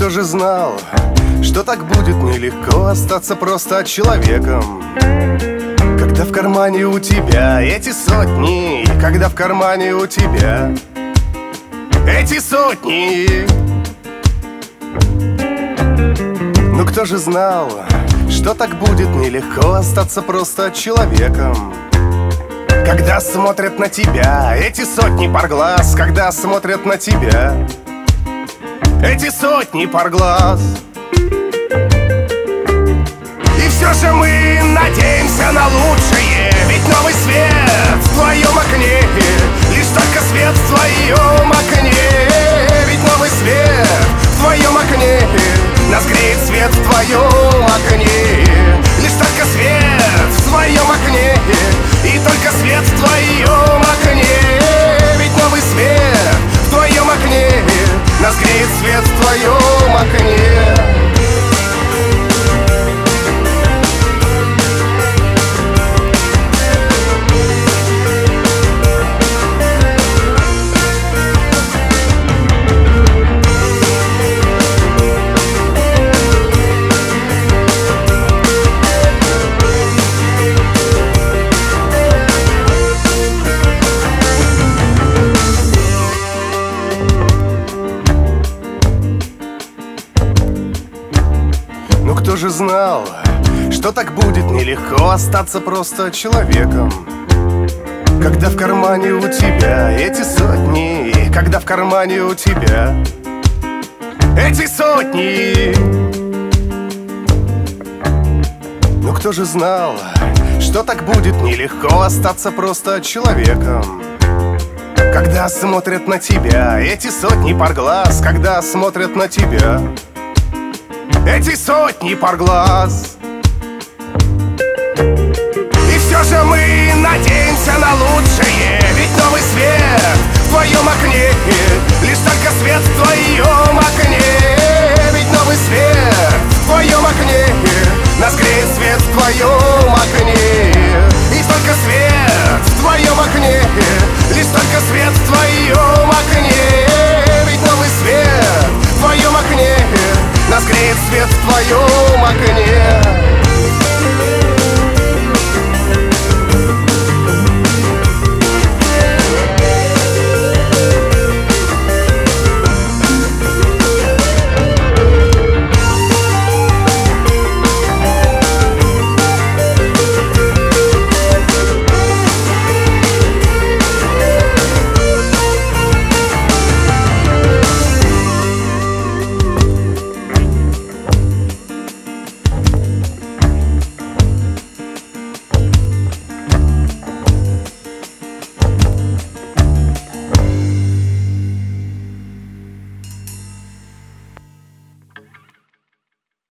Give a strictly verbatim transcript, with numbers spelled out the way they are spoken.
кто же знал, что так будет нелегко остаться просто человеком? Когда в кармане у тебя эти сотни, когда в кармане у тебя эти сотни. Ну кто же знал, что так будет нелегко остаться просто человеком? Когда смотрят на тебя эти сотни пар глаз, когда смотрят на тебя эти сотни пар глаз. И все же мы надеемся на лучшее, ведь новый свет в твоем окне, лишь только свет в твоем окне. Ведь новый свет в твоем окне, нас греет свет в твоем окне. Лишь только свет в твоем окне, и только свет в твоем окне. Ведь новый свет в твоем окне, нас греет свет в твоем окне. Ну кто же знал, что так будет нелегко остаться просто человеком? Когда в кармане у тебя эти сотни, когда в кармане у тебя эти сотни. Ну кто же знал, что так будет нелегко остаться просто человеком? Когда смотрят на тебя эти сотни пар глаз, когда смотрят на тебя эти сотни пар глаз. И все же мы надеемся на лучшее, ведь новый свет в твоем окне, лишь только свет в твоем окне. Ведь новый свет в твоем окне, нас греет свет в твоем окне. И только свет в твоем окне, лишь только свет в твоем